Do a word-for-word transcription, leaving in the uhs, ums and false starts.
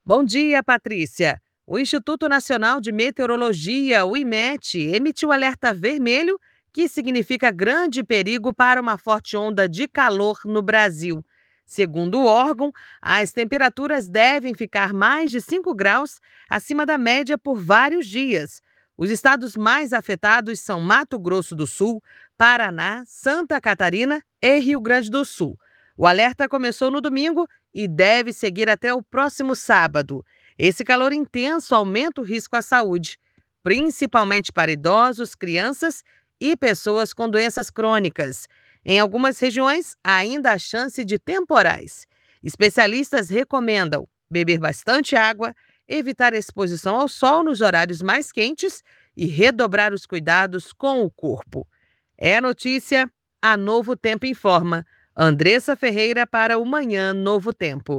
Bom dia, Patrícia. O Instituto Nacional de Meteorologia, o IMET, emitiu alerta vermelho, que significa grande perigo para uma forte onda de calor no Brasil. Segundo o órgão, as temperaturas devem ficar mais de cinco graus acima da média por vários dias. Os estados mais afetados são Mato Grosso do Sul, Paraná, Santa Catarina e Rio Grande do Sul. O alerta começou no domingo e deve seguir até o próximo sábado. Esse calor intenso aumenta o risco à saúde, principalmente para idosos, crianças e pessoas com doenças crônicas. Em algumas regiões, ainda há chance de temporais. Especialistas recomendam beber bastante água, evitar exposição ao sol nos horários mais quentes e redobrar os cuidados com o corpo. É notícia, a Novo Tempo informa. Andressa Ferreira para o Manhã Novo Tempo.